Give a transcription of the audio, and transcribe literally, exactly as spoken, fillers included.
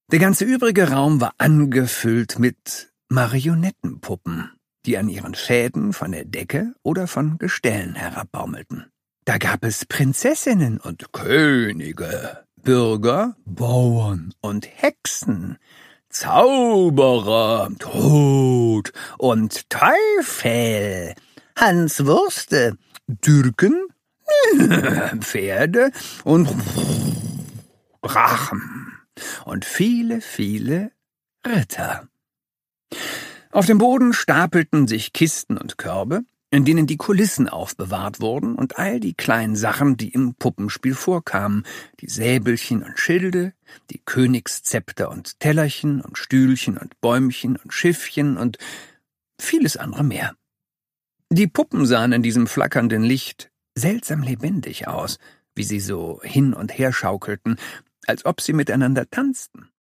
Der ganze übrige Raum war angefüllt mit Marionettenpuppen, die an ihren Fäden von der Decke oder von Gestellen herabbaumelten. Da gab es Prinzessinnen und Könige, Bürger, Bauern und Hexen, Zauberer, Tod und Teufel, Hanswurste, Türken, Pferde und Drachen und viele, viele Ritter. Auf dem Boden stapelten sich Kisten und Körbe, in denen die Kulissen aufbewahrt wurden und all die kleinen Sachen, die im Puppenspiel vorkamen, die Säbelchen und Schilde, die Königszepter und Tellerchen und Stühlchen und Bäumchen und Schiffchen und vieles andere mehr. Die Puppen sahen in diesem flackernden Licht seltsam lebendig aus, wie sie so hin und her schaukelten, als ob sie miteinander tanzten.